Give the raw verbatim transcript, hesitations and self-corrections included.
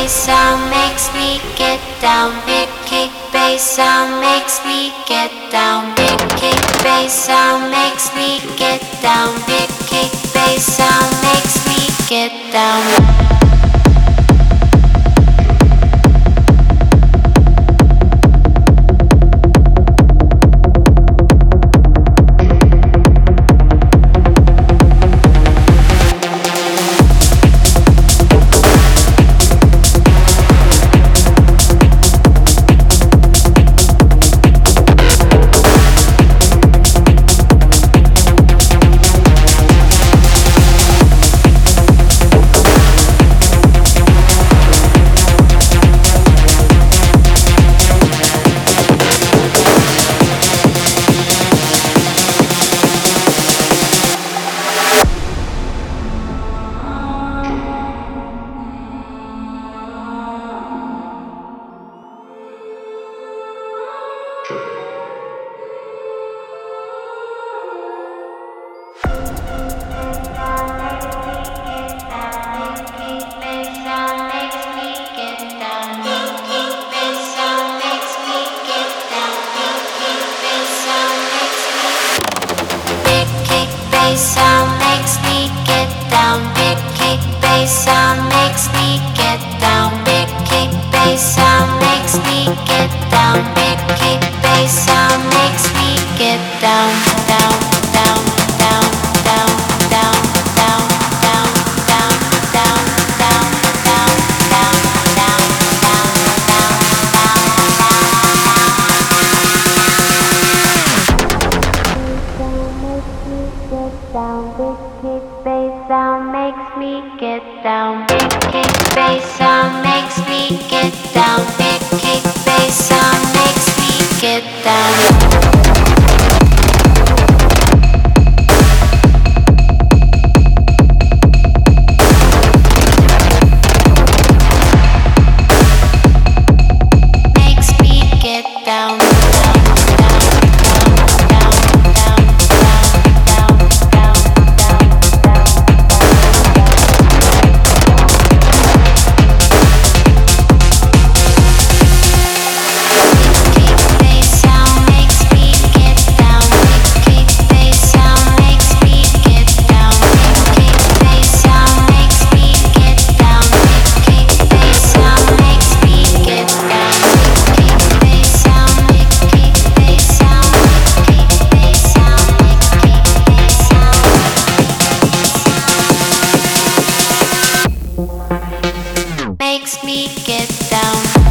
bass sound makes me get down. Big kick bass sound makes me get down. Big kick bass sound makes me get down. Big kick bass sound makes me get down. Bass sound makes me get down. Big kick bass sound makes me get down. Big kick bass sound makes me get down. Big kick bass sound makes me get down, down, down, down, down, down, down, down, down, down, down, down, down, down, down, down. Big kick bass sound makes me get down. Big kick bass sound makes me get down. Big kick bass sound makes me get down. Makes me get down.